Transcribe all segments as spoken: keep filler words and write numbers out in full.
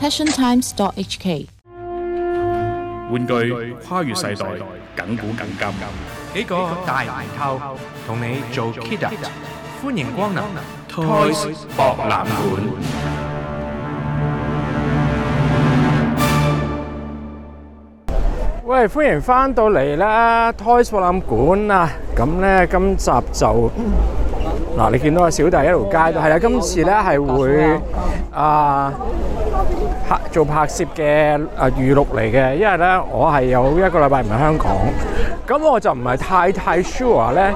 passion times dot h k。 玩具跨越世代，緊古緊今。 呢個大唔透，同你做 kidult， 歡迎光臨 Toys 博覽館。 喂，歡迎翻到嚟啦 Toys 博覽館啊！咁咧，今集就嗱，你見到阿小弟一條街都係啦。今次咧係會啊拍做拍攝嘅啊預錄嚟嘅，因為咧我係有一個禮拜唔喺香港，咁我就唔係太太 sure 咧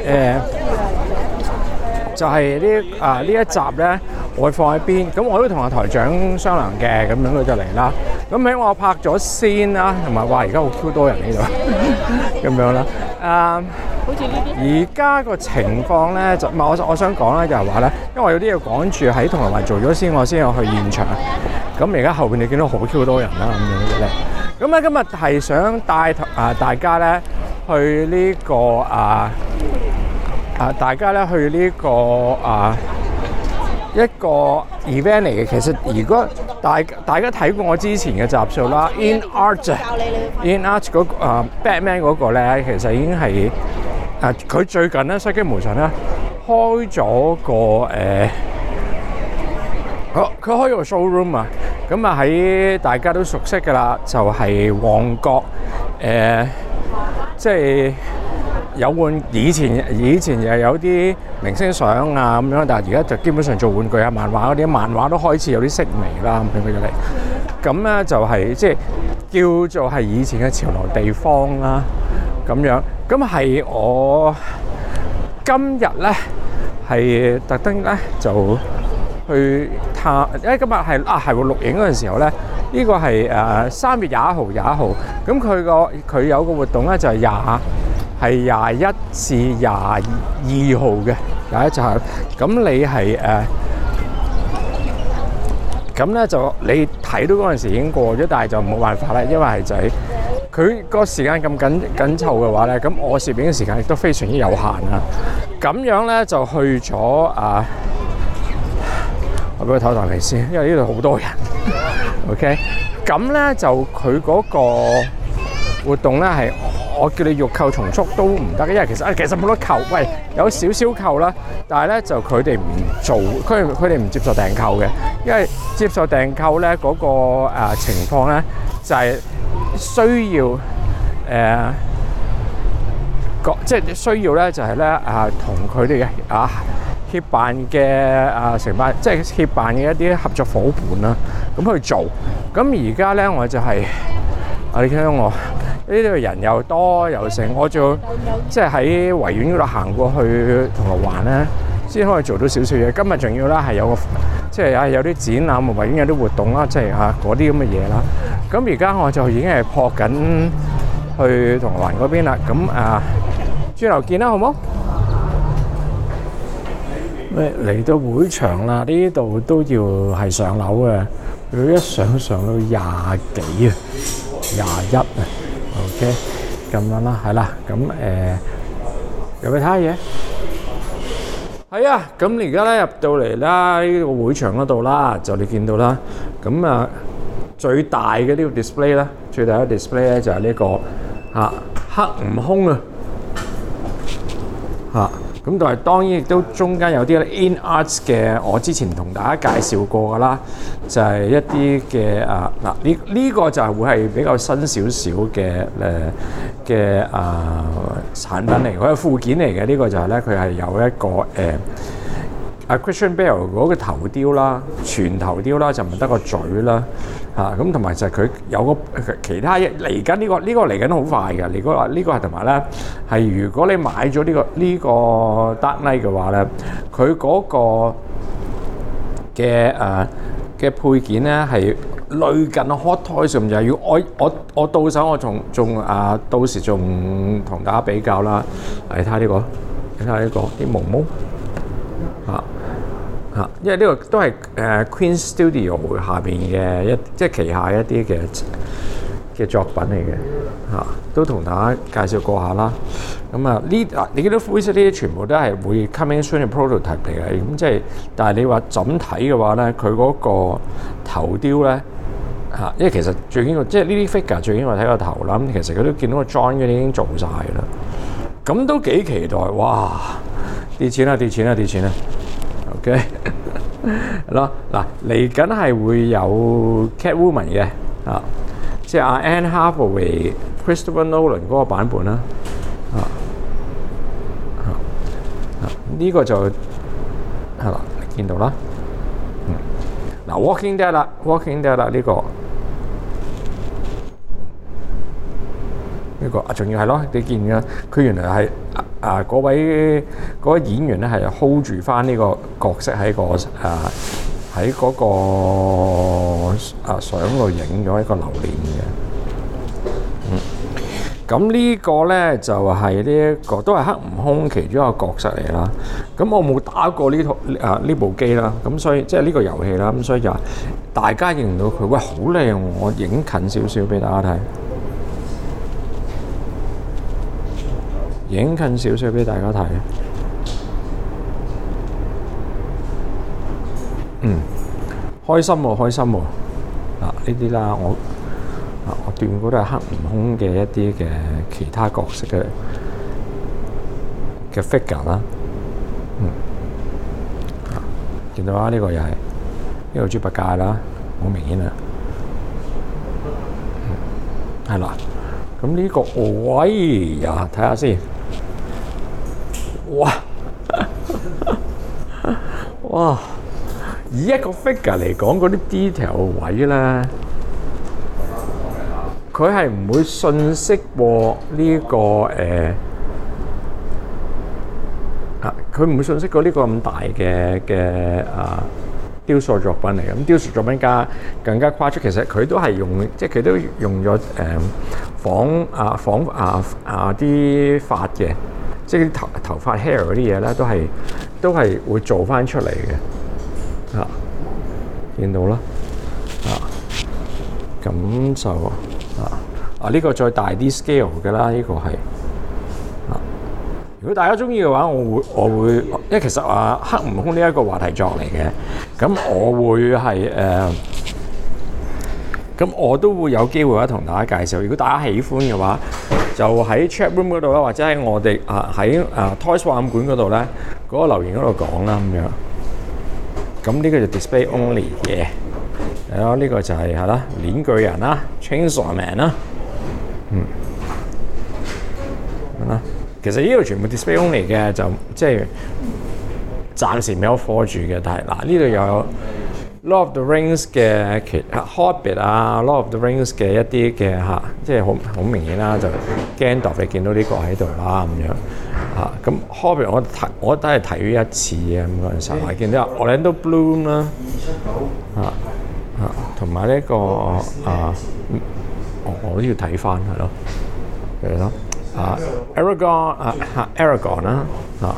誒，就係呢啊呢一集咧我會放喺邊，咁我都同阿台長商量嘅，咁樣佢就嚟啦。咁喺我拍咗先啦，同埋話而家好 Q 多人呢度，咁樣啦。誒，而家個情況咧就唔係我我想講咧，就係話咧，因為我有啲嘢趕住喺銅鑼灣做咗先，我先有去現場。咁而家後邊你見到好 Q 多人啦，咁樣嘅咧。咁咧今日係想帶啊大家咧去呢個啊啊大家咧去呢個啊一個 event 嚟嘅。其實如果大大家睇過我之前嘅集數啦 ，In Art，In Art 嗰個啊 Batman 嗰個咧，其實已經係啊佢最近咧，西基門上咧開咗個誒，好佢開咗個 showroom 啊，咁啊喺大家都熟悉㗎啦，就係旺角誒，即係有換以前以前又有啲明星相啊咁樣，但係而家就基本上做玩具啊、漫畫嗰啲，漫畫都開始有啲式微啦咁樣嘅嚟。咁咧就係即係叫做係以前嘅潮流地方啦咁樣。咁係我今日咧係特登咧就去探，因為今日係啊係喎錄影嗰陣時候咧，呢個係誒三月廿一號廿一號，咁佢個佢有個活動咧就係廿。係廿一至廿二號嘅廿一就係咁，你係誒咁咧就你睇到嗰陣時已經過咗，但係就冇辦法啦，因為係就係佢個時間咁緊緊湊嘅話咧，咁我攝影嘅時間亦都非常之有限啊。咁樣咧就去咗啊，我俾佢唞啖氣先，因為呢度好多人。OK， 咁咧就佢嗰個活動咧係。我叫你欲購從速都唔得嘅，因為其實啊，其實冇得購，喂，有少少購啦，但係咧就佢哋唔做，佢佢哋唔接受訂購嘅，因為接受訂購咧嗰個誒、呃、情況咧就係、是、需要誒個、呃，即係需要咧就係咧啊同佢哋嘅啊協辦嘅啊承辦，即係協辦嘅一啲合作伙伴啦，咁去做。咁而家咧我就係、是、啊，你聽到我。呢度人又多又盛，我仲即係喺維園嗰度行過去銅鑼灣咧，先可以做到少少嘢。今日仲要啦，係有個即係啊有啲展覽，維園有啲活動啦，即係啊嗰啲咁嘅嘢啦。咁而家我就已經係撲緊去銅鑼灣嗰邊啦。咁啊，轉頭見啦，好冇？喂，嚟到會場啦，呢度都要係上樓嘅。佢一上上到廿幾啊，廿一啊。OK， 咁樣啦，係啦，咁誒有冇睇下嘢？係啊，咁你而家咧入到嚟啦，呢個會場嗰度啦，就你見到啦。咁啊，最大嘅呢個 display 咧，最大嘅 display 咧就係呢個嚇黑悟空啊嚇。咁但係當然亦都中間有啲咧 In Arts 嘅，我之前同大家介紹過㗎啦，就係、是、一啲嘅啊嗱呢呢個就係會係比較新少少嘅誒嘅啊產品嚟，佢係附件嚟嘅。呢、這個就係咧佢係有一個誒啊 Christian Bale 嗰個頭雕啦，全頭雕啦，就唔得個嘴啦嚇，咁同埋就係佢有個其他嘢嚟緊呢個呢、這個嚟緊好快嘅。嚟嗰呢個係同埋咧係如果你買咗呢、這個呢、這個 Dark Knight 嘅話咧，佢嗰個嘅誒嘅配件咧係類近 Hot Toys 咁就係要我我我到手我仲仲啊到時仲同大家比較啦。嚟睇下呢個，睇下呢個啲毛毛嚇。嚇，因為呢個都係誒 Queen Studio 下邊嘅一即係旗下一啲嘅嘅作品嚟嘅嚇，都同大家介紹過下啦。咁啊呢啊，你見到灰色呢啲全部都係會 coming soon 嘅 prototype 嚟嘅。咁即係，但係你話怎睇嘅話咧，佢嗰個頭雕咧嚇，因為其實最緊要即係呢啲 figure 最緊要睇個頭啦。咁其實佢都見到個 join 嗰啲已經做晒啦，咁都幾期待。哇！跌錢啦，跌錢啦，跌錢啦。OK， 啦嗱，嚟緊係會有 Catwoman 嘅啊，即係阿 Anne Hathaway、Christopher Nolan 嗰個版本啦。啊啊啊！呢個就係啦，你見到啦。嗯，嗱 Walking Dead 啦 ，Walking Dead 啦呢個。呢個啊，仲要係咯，你見嘅佢原來係啊嗰位嗰位演員咧係 hold 住翻呢個角色喺個啊喺嗰個啊相度影咗一個留念嘅。嗯，咁呢個咧就係呢一個都係黑悟空其中一個角色嚟啦。咁我冇打過呢套啊呢部機啦，咁所以即係呢個遊戲啦，咁所以就大家認到佢，喂好靚，我影近少少俾大家睇。影近少少俾大家睇，嗯，開心喎，開心喎，嗱呢啲啦，我啊我斷估都係黑悟空嘅一啲嘅其他角色嘅嘅 figure 啦，嗯，啊見到啊呢個又係呢個豬八戒啦，好明顯啊，嗯，係啦，咁呢個喂呀睇下先。哇！哇！以一個 figure 嚟講，嗰啲 detail 位咧，佢係唔會遜色過呢個誒啊！佢唔會遜色過呢個咁大嘅嘅啊雕塑作品嚟嘅。咁雕塑作品加更加誇張，其實佢都係用，即係佢都用咗誒仿啊仿啊啊啲髮嘅。即係啲頭頭髮 hair 嗰啲嘢咧，都係都係會做翻出嚟嘅，啊，見到啦，啊，咁就啊啊呢、呢個再大啲 scale 嘅啦，呢、呢個係啊。如果大家中意嘅話，我會我會，因為其實啊黑悟空呢一個話題作嚟嘅，咁我會係誒，咁、呃、我都會有機會咧同大家介紹。如果大家喜歡嘅話，就喺 chat room 嗰度啦，或者喺我哋啊喺啊 Toys 博覽館嗰度咧，嗰、嗰個留言嗰度講啦咁樣。咁呢個就 display only 嘅，係咯，呢個就係係啦，鏈巨人啦 ，Chainsaw Man 啦，嗯，係啦。其實呢度全部 display only 嘅，就即係暫時未有貨住嘅，但係嗱呢度又有 Lord of the Rings 嘅其 Hobbit 啊 ，Lord of the Rings 嘅一啲嘅嚇，即係好好明顯啦，就 Gandalf 你見到呢個喺度啦咁樣嚇。咁 Hobbit 我睇我都係睇咗一次嘅咁嗰陣時候，我見到 Orlando Bloom 啦嚇嚇，同埋呢個啊，我都要睇翻係咯，係咯啊 Aragorn 啊嚇 Aragorn 啦嚇，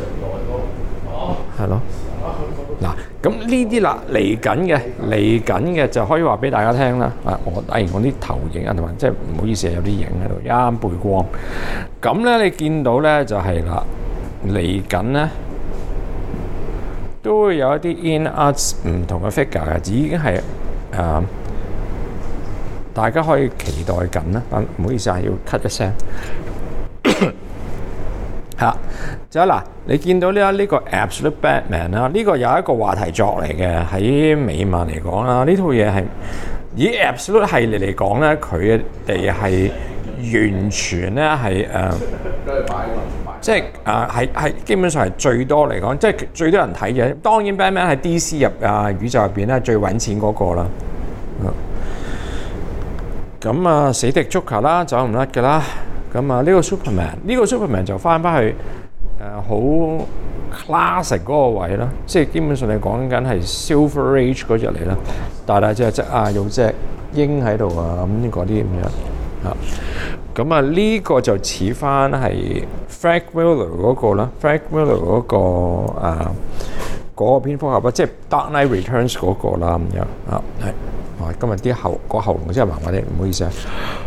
係咯。嗱，咁呢啲啦嚟緊嘅，嚟緊嘅就可以話俾大家聽啦。啊，我當然我啲投影啊，同埋即係唔好意思，有啲影喺度，一啱背光。咁咧，你見到咧就係、是、啦，嚟緊咧都會有一啲 in arts 唔同嘅 figure 嘅，已經係誒、呃、大家可以期待緊啦。啊，唔好意思啊，要 cut 一聲。嚇，就嗱，你見到呢呢個 Absolute Batman 啦，呢個有一個話題作嚟嘅，喺美漫嚟講啦，呢套嘢係以 Absolute 系列嚟講咧，佢哋係完全咧係誒，即係誒係係基本上係最多嚟講，即係最多人睇嘅。當然 Batman 係 D C 入啊宇宙入邊咧最揾錢嗰個啦。咁啊死敵 Joker 啦，走唔甩㗎啦。咁啊，呢個 Superman，呢個 Superman 就翻翻去誒好、呃、classic 嗰個位啦，即係基本上你講緊係 Silver Age 嗰隻嚟啦，大大隻隻啊，有隻鷹喺度啊，咁嗰啲咁樣啊。咁啊，呢個就似翻係 Frank Miller 嗰個啦 ，Frank Miller 嗰、嗰個啊嗰、嗰個蝙蝠俠啦，即係 Dark Knight Returns 嗰個啦咁樣啊，係啊，今日啲喉個喉嚨真係麻麻哋，唔好意思啊。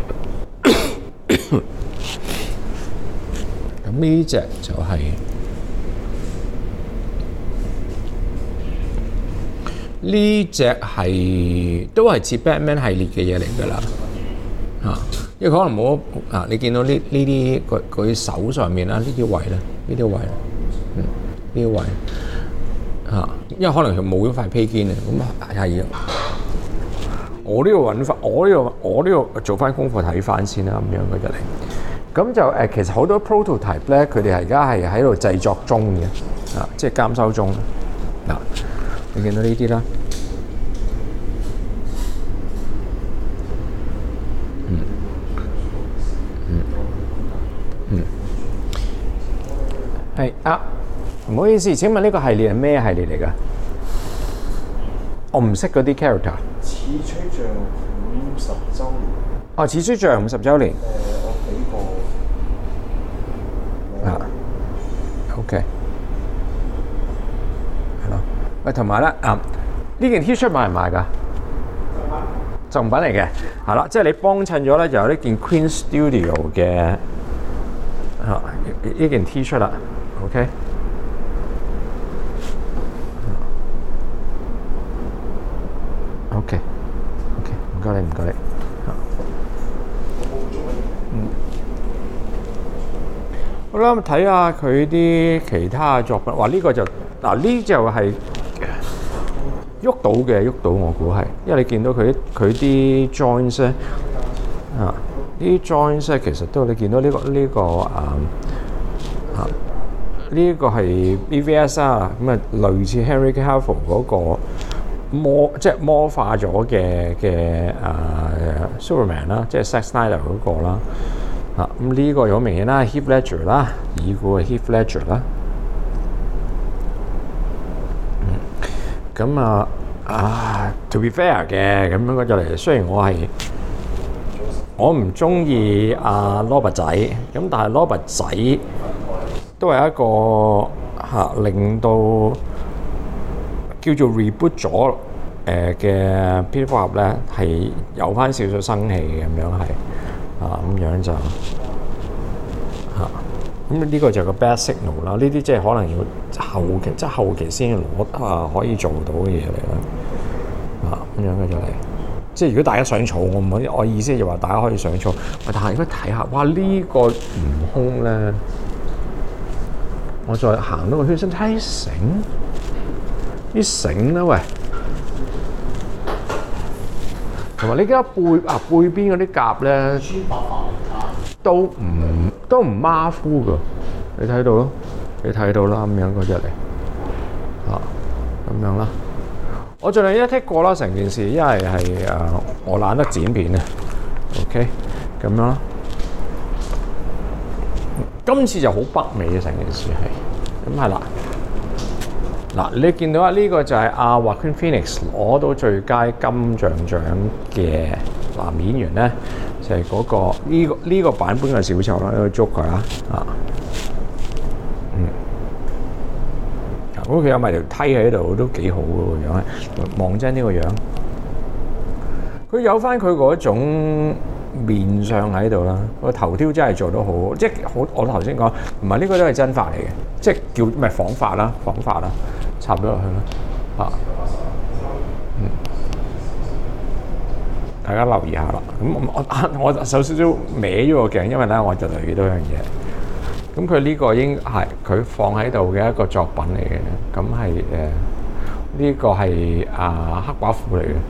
咁呢隻就係呢只係都係似 Batman 系列嘅嘢嚟㗎啦嚇，因為可能冇啊，你見到呢呢啲佢佢手上面啦，呢啲位啦，呢啲位，嗯，呢啲位嚇，因為可能佢冇咗塊披肩啊，咁係我都要揾翻，我都要我都要做翻功課睇翻先啦，咁樣嘅就嚟。咁就誒，其實好多 prototype 咧，佢哋而家係喺度製作中嘅，啊，即係監修中。嗱，你見到呢啲啦，嗯，嗯，嗯，係啊，唔好意思，請問呢個系列係咩系列嚟㗎？我唔識嗰啲 character。 似吹像五十週年。 哦，似吹像五十週年。誒、呃，我俾過。啊 ，OK，係咯。喂，同埋咧啊，呢件 T 恤買唔買㗎？贈品嚟嘅，係啦，即係你幫襯咗咧，就有呢件 Queen Studio 嘅啊呢件 T 恤啦 ，OK。OK，OK， 唔該你，唔該你。嗯，好啦，咁睇下佢啲其他嘅作品。哇，呢、這個就嗱呢就係喐到嘅，喐到我估係，因為你見到佢佢啲 joints 咧啊，呢啲 joints 咧其實都你見到呢、這個呢、這個啊啊呢、這個係 B V S 啊，咁啊類似 Henry Cavill 嗰個。魔即係魔化咗嘅嘅啊 Superman 啦，即係 Zack Snyder 嗰個啦，啊咁呢個有明顯啦 Heath Ledger 啦，已故嘅 Heath Ledger 啦，嗯，咁啊啊 to be fair 嘅咁樣嗰就嚟，雖然我係我唔中意阿 Robert 仔，咁但係 Robert 仔都係一個嚇、啊、令到。叫做 reboot 咗誒嘅蝙蝠俠咧，係有翻少少生氣嘅咁樣係啊，咁樣就嚇咁呢個就係個 bad signal 啦。呢啲即係可能要後期，即係後期先攞啊可以做到嘅嘢嚟啦。啊咁樣嘅就嚟，即係如果大家想儲，我唔可以，我意思就話大家可以想儲。但係如果睇下，哇呢、呢個悟空咧，我再行多個圈先睇繩。啲繩啦喂，同埋你而家背啊背邊嗰啲甲咧，都唔都唔馬虎噶，你睇到咯，你睇到啦咁樣嗰隻嚟，啊咁樣啦，我盡量一剔過啦成件事，因為係誒我懶得剪片啊 ，OK 咁樣啦，今次就好北美嘅成件事係，咁係啦。嗱，你見到啊？呢個就係阿 Joaquin Phoenix 攞到最佳金像獎嘅男演員咧，就係嗰個呢個呢個版本嘅小丑啦，呢個 Joker 啦，啊，嗯，咁佢有埋條梯喺度都幾好嘅個樣，望真呢個樣，佢有翻佢嗰種面相喺度啦，個頭雕真係做得好，即係好我頭先講，唔係呢個都係真髮嚟嘅，即係叫唔係仿髮啦，仿髮啦。插咗落去啦，啊，嗯，大家留意下啦。咁我我首少少歪咗個鏡，因為咧我就留意到一樣嘢。咁佢呢個應係佢放喺度嘅一個作品嚟嘅。咁係誒呢個係啊黑寡婦嚟嘅。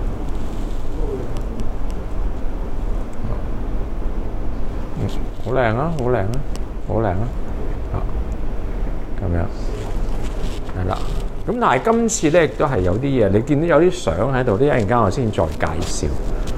嗯，好靚啊！好靚啊！好靚啊！啊，咁樣。係啦，咁但係今次咧亦都係有啲嘢，你見到有啲相喺度，啲一陣間我先再介紹。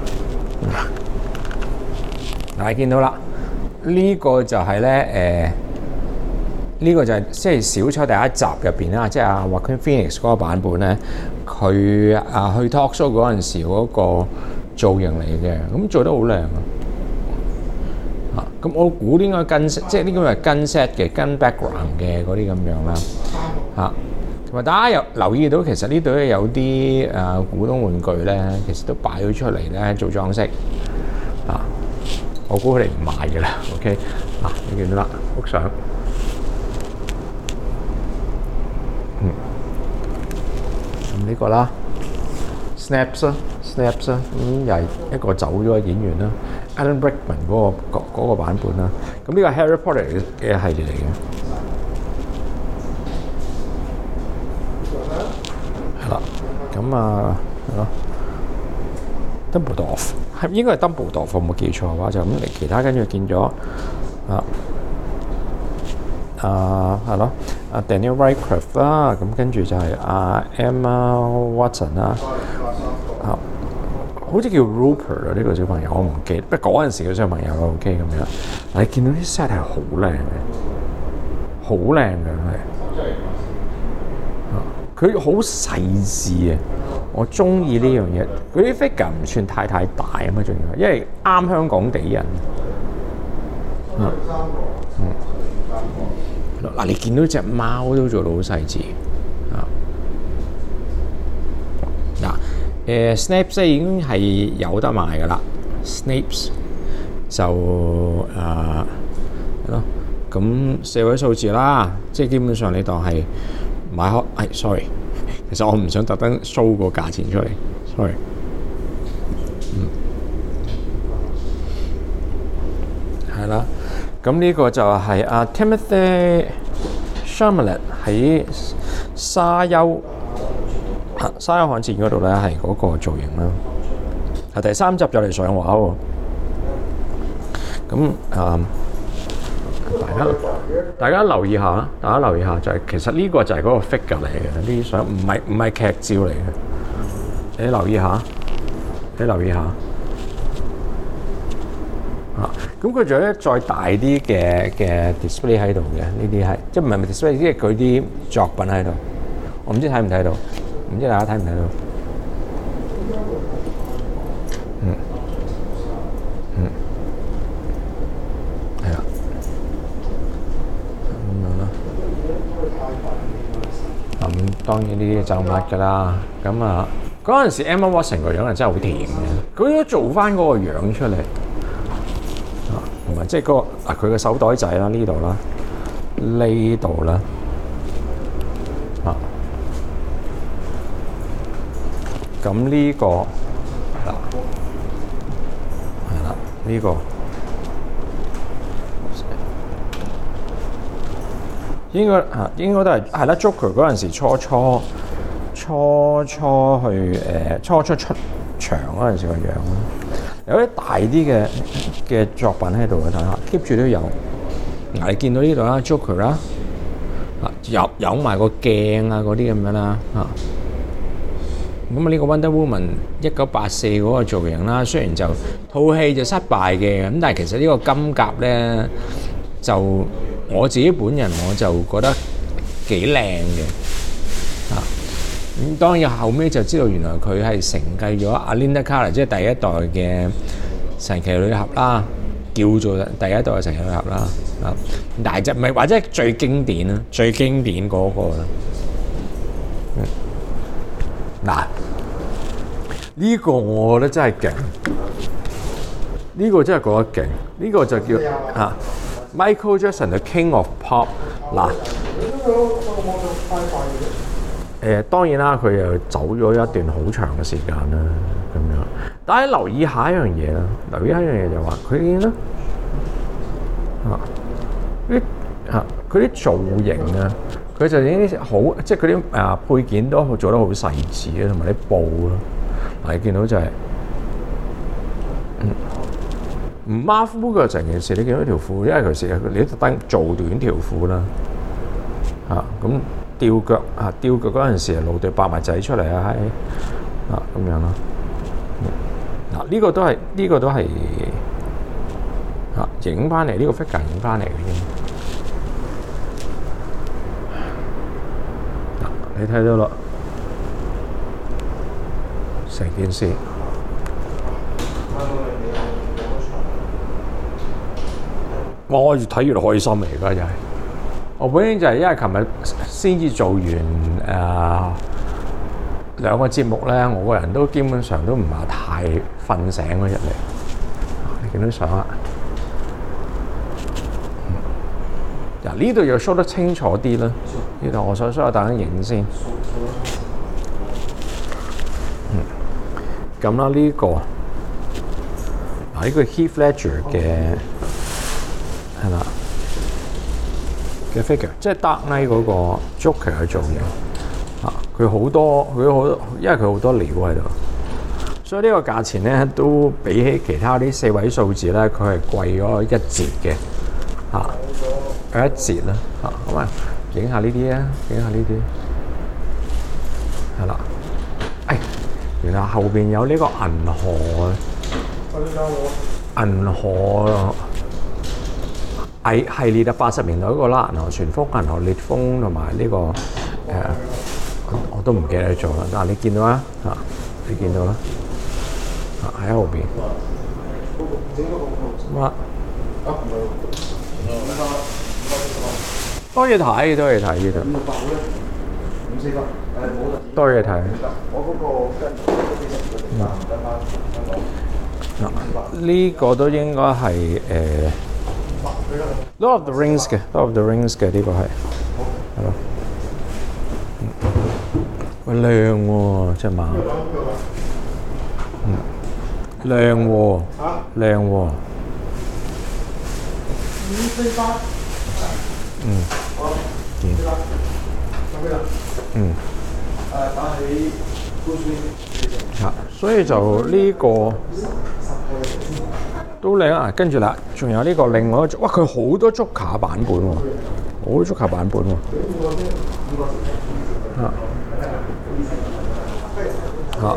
嗱、嗯，你見到啦，呢、呢個就係咧誒，呢、呃呢個就係即係小丑第一集入邊啦，即係阿 Joaquin Phoenix 嗰個版本咧，佢啊去 talk show 嗰陣時嗰個造型嚟嘅，咁做得好靚啊！啊，咁我估應該跟即係呢個係跟 set 嘅，跟 background 嘅嗰啲咁樣啦。啊，同埋大家有留意到，其實呢度咧有啲誒古董玩具咧，其實都擺咗出嚟咧做裝飾。啊，我估佢哋唔賣嘅啦。OK，嗱，你見到啦，幅相。嗯。咁呢個啦， Snaps 啦，Snaps 啦，咁又係一個走咗嘅演員啦 ，Alan Rickman 嗰、個嗰、嗰個版本啦。咁呢個係 Harry Potter 嘅系列嚟嘅，係啦。咁啊，係咯 ，Dumbledore 係應該係 Dumbledore，我冇記錯嘅話就咁。其他跟住見咗啊。啊，係咯，阿 Daniel Radcliffe 啦，咁跟住就係阿 Emma Watson 啦，啊，好似叫 Rupert 啊，呢個小朋友我唔記得，不過嗰陣時嘅小朋友咯 ，OK 咁樣。你見到啲 set 係好靚嘅，好靚嘅係，佢好細緻啊，我中意呢樣嘢。佢啲 figure 唔算太太大啊嘛，仲要，因為啱香港地人。嗯。嗯。嗱，你見到隻貓都做到好細緻啊！嗱，誒 Snape 已經係有得賣噶啦 ，Snape 就誒係咯，咁四位數字啦，即係基本上你當係買開，係 sorry， 其實我唔想特登 show 個價錢出嚟 ，sorry， 嗯，係啦。咁呢個就係阿 Timothée Chalamet 喺沙丘沙丘瀚戰嗰度咧，係嗰個造型啦。係第三集就嚟上畫喎。咁啊、嗯，大家大家留意下啦，大家留意下就係、是、其實呢個就係嗰個 figure 嚟嘅，呢啲相唔係唔係劇照嚟嘅。你留意下，你留意下。啊，咁佢仲有再大啲嘅嘅 display 喺度嘅，呢啲係即係唔係咪 display， 即係佢啲作品喺度。我唔知睇唔睇到，唔知大家睇唔睇到？嗯，嗯，係啦，咁樣啦。咁當然呢啲就乜㗎啦。咁啊，嗰陣時 Emma Watson 個樣係真係好甜嘅，佢都做翻嗰個樣出嚟。同埋即係嗰個啊，佢嘅手袋仔啦，呢度啦，呢度啦，啊，咁呢個嗱，係啦，呢個應該啊，應該都係係啦。Joker 嗰陣時初初初初去誒、呃、初初出場嗰陣時個樣啦。有啲大啲嘅嘅作品喺度嘅，睇下 keep 住都有。嗱，你見到呢度啦 ，Joker 啦，啊有有埋個鏡啊嗰啲咁樣啦，啊咁啊呢個 Wonder Woman 一九八四嗰個造型啦，雖然就套戲就失敗嘅，咁但係其實呢個金甲咧，就我自己本人我就覺得幾靚嘅，啊。咁當然後尾就知道原來佢係承繼咗阿 Linda Carter，即係第一代嘅神奇女俠啦，叫做第一代嘅神奇女俠啦。啊，但係就唔係或者最經典啦，最經典嗰個啦。嗱，呢個我覺得真係勁，呢個真係覺得勁，呢個就叫啊 Michael Jackson the King of Pop。嗱。誒當然啦，佢又走咗一段好長嘅時間啦，咁樣。但係留意下一樣嘢啦，留意下一樣嘢就話佢咧啊，啲啊佢啲造型啊，佢就已經好，即係佢啲啊配件都做得好細緻啊，同埋啲布咯。嗱，你見到就係、是、唔馬虎嘅成件事，你見到條褲，因為佢成日你特登做短條褲啦，啊咁。吊腳啊！吊腳嗰陣時啊，露對白襪仔出嚟啊，係啊咁樣咯。嗱，呢個都係呢個都係啊影翻嚟，呢個 figure 影翻嚟嘅啫。嗱，你睇到啦，成件事。我越睇越開心嚟，而家就係。我本應就係因為琴日先至做完誒、呃、兩個節目咧，我個人都基本上都唔係太瞓醒嗰日嚟。你見到相啦，嗱呢度又 show 得清楚啲啦。呢度我想 show 我等陣影先。嗯， 咁啦，呢個嗱呢個 Heath Ledger 嘅係啦嘅 figure， 即係 Dark Knight 嗰個 Joker 做嘅啊，佢好多佢好多，因為佢好多料喺度，所以呢個價錢咧都比起其他啲四位數字咧，佢係貴咗一截嘅嚇，有一截啦嚇，咁啊影下呢啲啊，影下呢啲係啦，誒。原來後邊有呢個銀河，銀河系系列啊，八十年代嗰個啦，銀河旋風、銀河烈風同埋呢個誒、呃，我都唔記得咗啦。嗱，你見到啦嚇，你見到啦嚇喺後邊。乜？多嘢睇，多嘢睇呢度。五四八，誒冇啦。多嘢睇。我嗰個跟嗱，呢個都應該係誒 Lord of the Rings 嘅 ，Lord of the Rings 嘅呢個係，係咯。喂，靚喎隻馬，嗯，靚喎，靚喎。五四八。嗯。嗯。嗯。誒，打起高端。嚇，所以就呢個都靚啊！跟住啦，仲有呢個另外一個，哇！佢好多竹卡版本喎，好多竹卡版本喎。嚇嚇，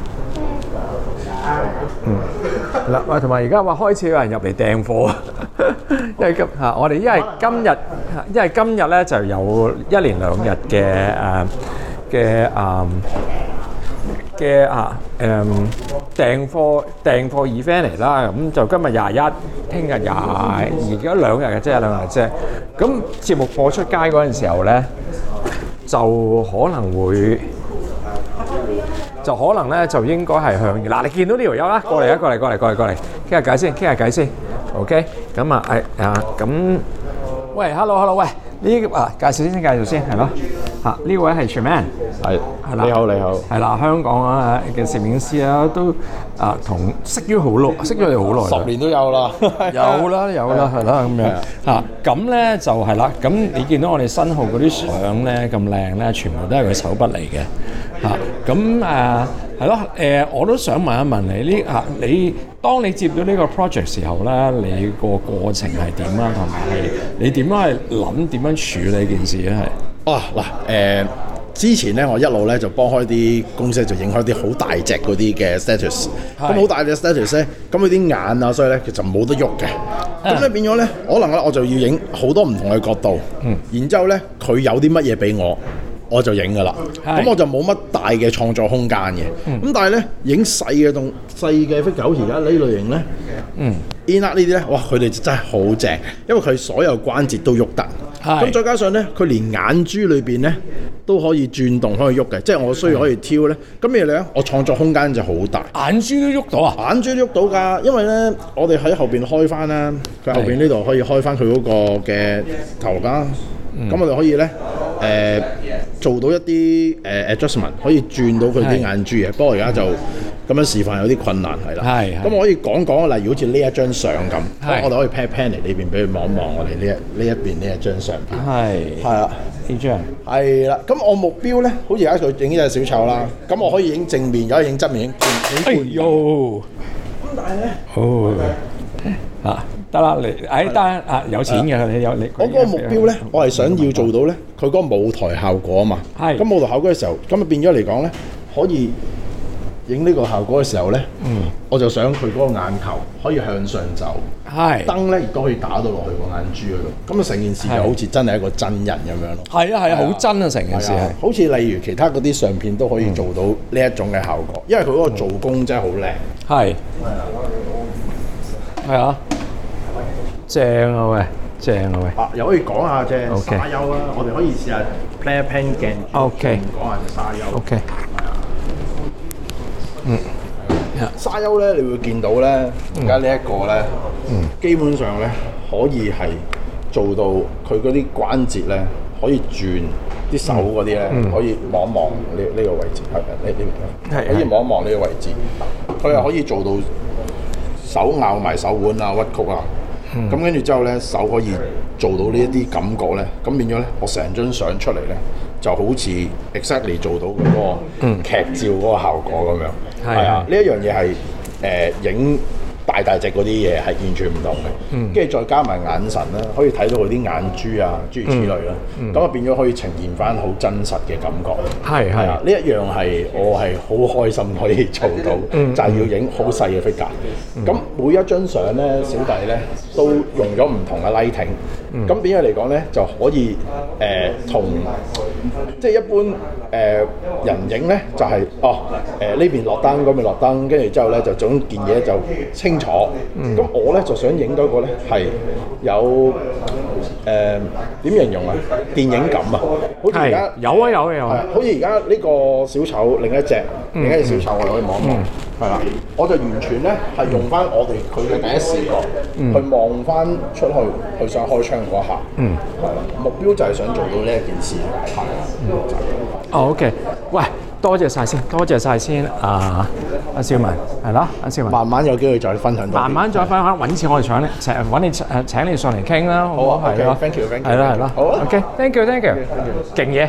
嗯，嗱，喂，同埋而家話開始有人入嚟訂貨，因為今嚇我哋因為今日，因為今日咧就有一連兩日嘅誒嘅誒。嘅啊誒訂貨訂貨 event 嚟啦，咁就今日廿一，聽日廿，而家兩日嘅啫，兩日啫。咁節目播出街嗰陣時候咧，就可能會，就可能咧就應該係向嗱，你見到呢條友啦，過嚟啊，過嚟，過嚟，過嚟，過嚟，傾下偈先，傾下偈先 ，OK？咁啊誒啊咁，喂 ，hello，hello， 喂，呢啊介紹先，介紹先，係咯。嚇！呢位係 Tremaine， 係係啦，你好你好，係啦，香港啊嘅攝影師啊，都啊同識咗好耐，識咗你好耐， 十年都有啦， 有啦有啦，係啦咁樣嚇。咁咧就係啦，咁你見到我哋新號嗰啲相咧咁靚咧，全部都係佢手筆嚟嘅嚇。咁誒係咯誒，我都想問一問你呢嚇，你當你接到呢個 project 時候咧，你個過程係點啊？同埋你點樣係諗點樣處理件事咧？係。 啊嗱，誒之前咧，我一路咧就幫開啲公司就影開啲好大隻嗰啲嘅 status， 咁好大隻 status 咧，咁佢啲眼啊，所以咧其實冇得喐嘅，咁咧變咗咧，可能咧我就要影好多唔同嘅角度，嗯，然之後咧佢有啲乜嘢俾我，我就影噶啦，咁我就冇乜大嘅創作空間嘅，咁、嗯、但係咧影細嘅動細嘅 figure，好似而家呢類型咧，嗯 ，in art 呢啲咧，哇，佢哋真係好正，因為佢所有關節都喐得。咁再加上咧，佢連眼珠裏邊咧都可以轉動，可以喐嘅，即係我需要可以挑咧。咁咩咧？我創作空間就好大。 眼珠都喐到啊！ 眼珠都喐到㗎，因為咧，我哋喺後邊開翻啦，佢後邊呢度可以開翻佢嗰個嘅頭㗎。咁、嗯、我哋可以咧，誒、呃、做到一啲誒、呃、adjustment，可以轉到佢啲眼珠嘅。不過而家就咁樣示範有啲困難係啦。係。咁我可以講講，例如好似呢一張相咁，我哋可以 pan pan 嚟呢邊俾佢望一望我哋呢一呢一邊呢一張相片。係。係啦，呢張。係啦，咁我目標咧，好似而家佢影呢隻小丑啦，咁我可以影正面，有得影側面，影影半。哎呦！咁但係咧，哦，啊。得啦，你誒得啊，有錢嘅你有你。我嗰個目標咧，我係想要做到咧，佢嗰個舞台效果啊嘛。係。咁舞台效果嘅時候，咁啊變咗嚟講咧，可以影呢個效果嘅時候咧，嗯，我就想佢嗰個眼球可以向上走。係。燈咧亦都可以打到落去個眼珠嗰度，咁啊成件事就好似真係一個真人咁樣咯。係啊係啊，好真啊成件事係。好似例如其他嗰啲相片都可以做到呢一種嘅效果，因為佢嗰個做工真係好靚。係。係啊。正啊喂，正啊喂！啊，又可以講下隻沙丘啦，我哋可以試下 play a pen 鏡。OK。講下隻沙丘。OK。係啊。嗯。沙丘咧，你會見到咧，而家呢一個咧，嗯，基本上咧可以係做到佢嗰啲關節咧可以轉，啲手嗰啲咧可以望一望呢呢個位置，係呢呢邊，可以望一望呢個位置。 佢係可以做到手咬埋手腕啊、屈曲啊。咁跟住之後咧，手可以做到呢一啲感覺咧，咁變咗咧，我成張相出嚟咧，就好似 exactly 做到嗰個劇照嗰個效果咁樣。係、嗯、啊，呢一樣嘢係誒影大大隻嗰啲嘢係完全唔同嘅。跟住、嗯、再加埋眼神啦，可以睇到佢啲眼珠啊，諸如此類啦。咁啊、嗯、變咗可以呈現翻好真實嘅感覺。係係啊，呢一樣係我係好開心可以做到，嗯、就係要影好細嘅 figure。咁、嗯、每一張相咧，小弟咧都用咗唔同嘅 lighting。咁變咗嚟講咧，就可以誒同、呃、即係一般誒、呃、人影咧，就係、是、哦誒呢邊落燈，嗰邊落燈，跟住之後咧就總件嘢就清楚。咁、嗯、我咧就想影到個咧係有誒點形容啊？電影感啊！好似而家有啊有啊有啊！ 好似而家呢個小丑，另一隻、嗯、另一隻小丑，我哋可以望一望。係啦、嗯，我就完全咧係用翻我哋佢嘅第一視覺、嗯、去望翻出去，去想開槍嗰一下。嗯，係啦，目標就係想做到呢一件事。係啊，嗯，就係咁。 哦 OK， 喂，多謝晒先，多謝晒先啊，阿少文係咯，阿少文。 慢慢有機會再分享多啲。 慢慢再分享，揾次我哋請你請揾你誒請你上嚟傾啦，好唔好？係咯 ，thank you，thank you。 係啦係啦，好啊 ，OK，thank you，thank you，勁嘢。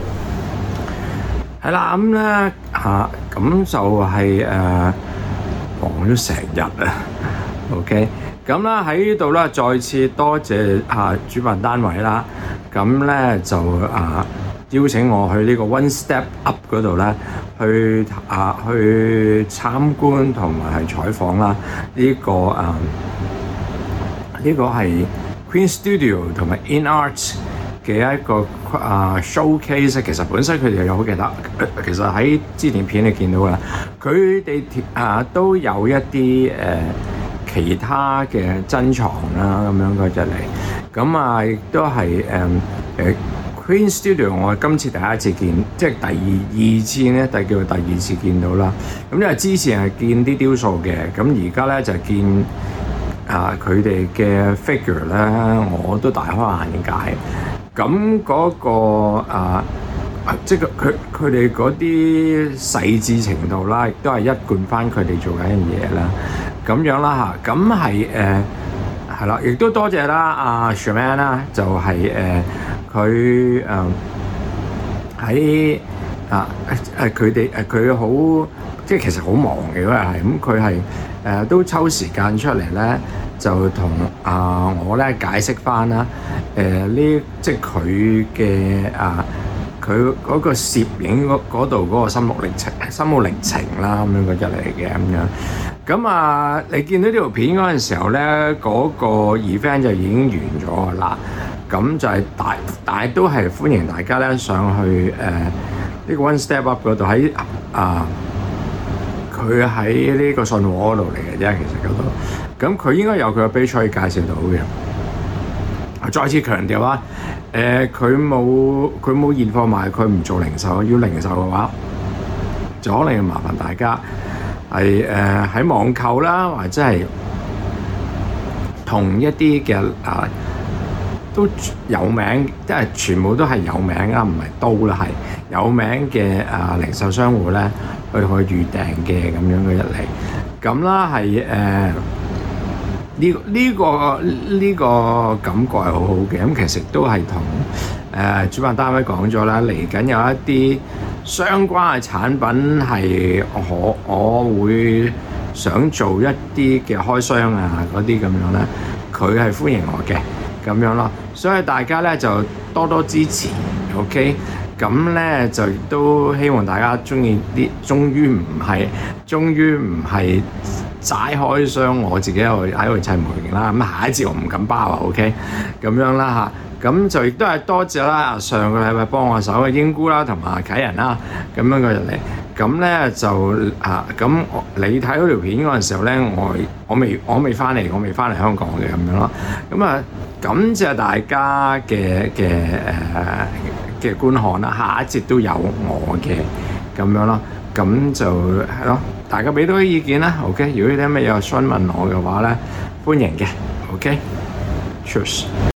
係啦，咁咧嚇，咁就係誒忙咗成日啊 ，OK，咁啦喺呢度咧，再次多謝啊主辦單位啦，咁咧就啊邀請我去呢個 One Step Up 嗰度咧，去啊去參觀同埋係採訪啦，呢、這個啊呢、這個係 Queen Studio 同埋 In Arts 嘅一個啊 showcase， 其實本身佢哋有好記得，其實喺之前片你見到啦，佢哋啊都有一啲誒、呃、其他嘅珍藏啦咁樣嗰隻嚟，咁啊亦都係誒誒 Queen Studio， 我今次第一次見，即係第二次咧，第叫第二次見到啦。咁因為之前係見啲雕塑嘅，咁而家咧就見啊佢哋嘅 figure 咧，我都大開眼界。咁嗰、那個啊，即係佢佢哋嗰啲細緻程度啦，亦都係一貫翻佢哋做緊嘅嘢啦。咁樣啦嚇，咁係誒係啦，亦都多謝啦阿 Sherman 啦，就係誒佢誒喺啊誒佢哋誒佢好即係其實好忙嘅嗰日係，咁佢係誒都抽時間出嚟咧。就同啊、呃、我咧解釋翻啦，誒、呃、呢即係佢嘅啊佢嗰個攝影嗰度嗰個心路歷程、心路歷程啦咁樣嗰隻嚟嘅咁樣。咁啊，你見到呢條片嗰陣時候咧，嗰、那個 event 就已經完咗啦。咁就係大，但係都係歡迎大家咧上去誒呢、呃這個 One Step Up 嗰度喺啊。佢喺呢個信和嗰度嚟嘅啫，其實嗰度，咁佢應該有佢嘅 page 可以介紹到嘅。再次強調啦，誒佢冇佢冇現貨賣，佢唔做零售。要零售嘅話，就可能要麻煩大家係誒喺網購啦，或者係同一啲嘅啊都有名，即係全部都係有名啦，唔係都啦，係有名嘅啊零售商戶咧。去去預訂嘅咁樣嘅一嚟，咁啦係誒呢呢個呢個感覺係好好嘅，咁其實都係同誒主辦單位講咗啦，嚟緊有一啲相關嘅產品係我我會想做一啲嘅開箱啊嗰啲咁樣咧，佢係歡迎我嘅咁樣咯，所以大家咧就多多支持 ，OK。咁咧就都希望大家中意啲，終於唔係，終於唔係齋開箱，我自己喺度喺度砌模型啦。咁下一節我唔敢包啊 ，OK， 咁樣啦嚇。咁就亦都係多謝啦，上個禮拜幫我手嘅英姑啦，同埋啟仁啦，咁樣嘅入嚟。咁咧就啊，咁你睇嗰條片嗰陣時候咧，我我未我未翻嚟，我未翻嚟香港嘅咁樣咯。咁啊，感謝大家嘅嘅誒。嘅觀看啦，下一節都有我嘅咁樣咯，咁就係咯，大家俾多啲意見啦 ，OK。如果你有咩有詢問我嘅話咧，歡迎嘅 ，OK。Cheers。